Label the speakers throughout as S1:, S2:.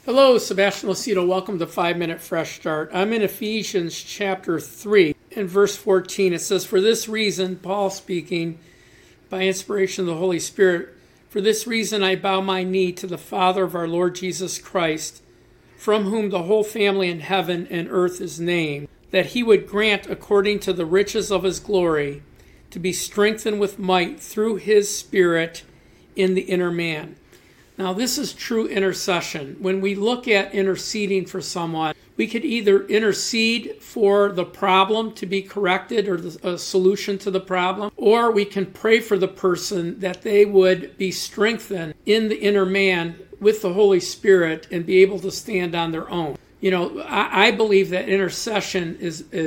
S1: Hello, Sebastian Lucido. Welcome to 5-Minute Fresh Start. I'm in Ephesians chapter 3 and verse 14. It says, "For this reason," Paul speaking by inspiration of the Holy Spirit, "for this reason I bow my knee to the Father of our Lord Jesus Christ, from whom the whole family in heaven and earth is named, that he would grant according to the riches of his glory to be strengthened with might through his Spirit in the inner man." Now, this is true intercession. When we look at interceding for someone, we could either intercede for the problem to be corrected or a solution to the problem, or we can pray for the person that they would be strengthened in the inner man with the Holy Spirit and be able to stand on their own. You know, I believe that intercession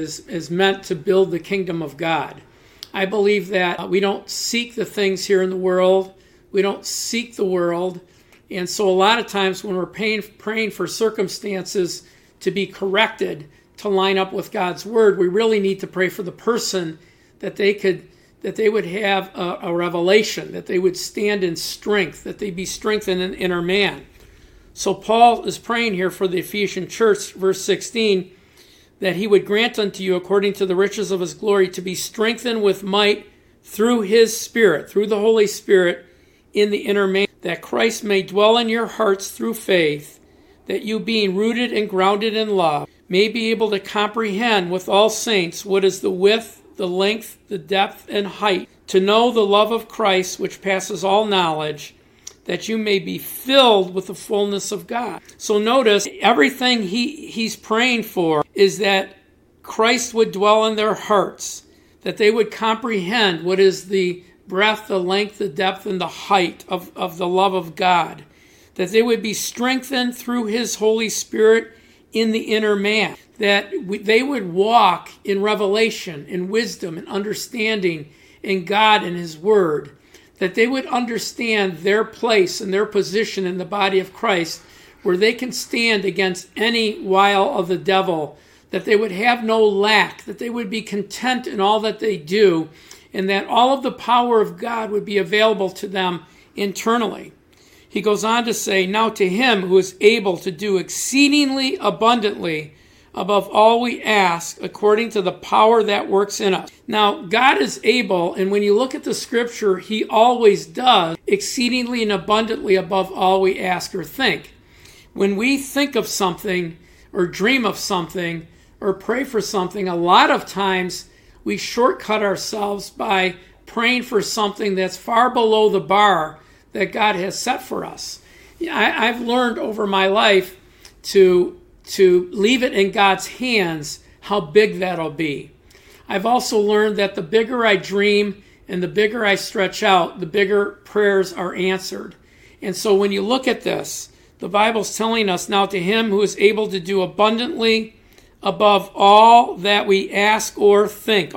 S1: is meant to build the kingdom of God. I believe that we don't seek the things here in the world. We don't seek the world. And so a lot of times when we're praying for circumstances to be corrected, to line up with God's word, we really need to pray for the person that they would have a revelation, that they would stand in strength, that they be strengthened in the inner man. So Paul is praying here for the Ephesian church, verse 16, that he would grant unto you according to the riches of his glory to be strengthened with might through his Spirit, through the Holy Spirit in the inner man, that Christ may dwell in your hearts through faith, that you being rooted and grounded in love, may be able to comprehend with all saints what is the width, the length, the depth, and height, to know the love of Christ which passes all knowledge, that you may be filled with the fullness of God. So notice, everything he's praying for is that Christ would dwell in their hearts, that they would comprehend what is the breadth, the length, the depth, and the height of the love of God, that they would be strengthened through his Holy Spirit in the inner man, that they would walk in revelation, in wisdom, and understanding in God and his word, that they would understand their place and their position in the body of Christ, where they can stand against any wile of the devil, that they would have no lack, that they would be content in all that they do, and that all of the power of God would be available to them internally. He goes on to say, "Now to him who is able to do exceedingly abundantly above all we ask, according to the power that works in us." Now, God is able, and when you look at the scripture, he always does exceedingly and abundantly above all we ask or think. When we think of something or dream of something or pray for something, a lot of times we shortcut ourselves by praying for something that's far below the bar that God has set for us. I've learned over my life to leave it in God's hands how big that'll be. I've also learned that the bigger I dream and the bigger I stretch out, the bigger prayers are answered. And so when you look at this, the Bible's telling us, "Now to him who is able to do abundantly above all that we ask or think,"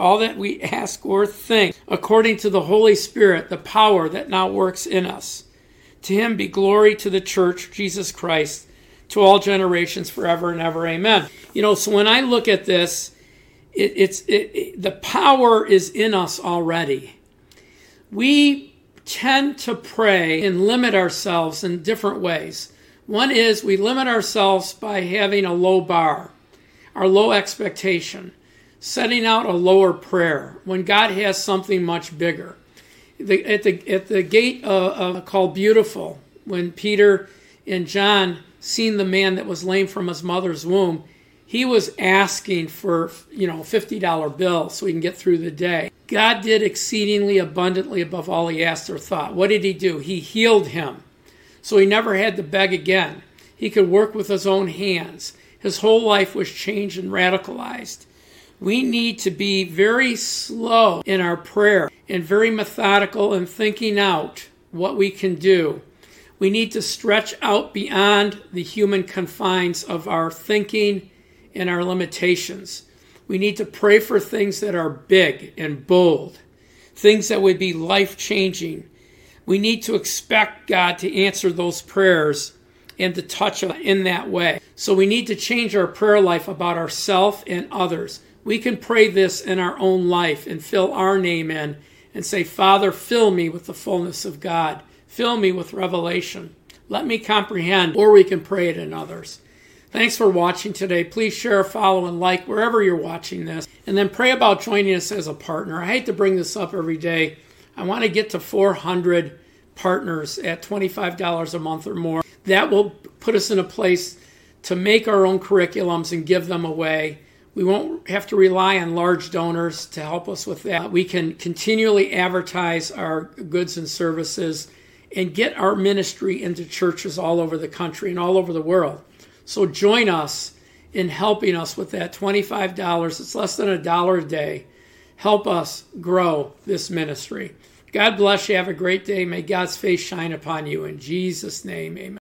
S1: according to the Holy Spirit, the power that now works in us. To him be glory to the church, Jesus Christ, to all generations forever and ever. Amen. You know, so when I look at this, the power is in us already. We tend to pray and limit ourselves in different ways. One is we limit ourselves by having a low bar, our low expectation, setting out a lower prayer when God has something much bigger. At the gate called Beautiful, when Peter and John seen the man that was lame from his mother's womb, he was asking for $50 bill so he can get through the day. God did exceedingly abundantly above all he asked or thought. What did he do? He healed him, so he never had to beg again. He could work with his own hands. His whole life was changed and radicalized. We need to be very slow in our prayer and very methodical in thinking out what we can do. We need to stretch out beyond the human confines of our thinking and our limitations. We need to pray for things that are big and bold, things that would be life-changing. We need to expect God to answer those prayers and to touch us in that way. So we need to change our prayer life about ourselves and others. We can pray this in our own life and fill our name in and say, "Father, fill me with the fullness of God. Fill me with revelation. let me comprehend, or we can pray it in others. Thanks for watching today. Please share, follow, and like wherever you're watching this. And then pray about joining us as a partner. I hate to bring this up every day. I want to get to 400 partners at $25 a month or more. That will put us in a place to make our own curriculums and give them away. We won't have to rely on large donors to help us with that. We can continually advertise our goods and services and get our ministry into churches all over the country and all over the world. So join us in helping us with that $25. It's less than $1 a day. Help us grow this ministry. God bless you. Have a great day. May God's face shine upon you. In Jesus' name, amen.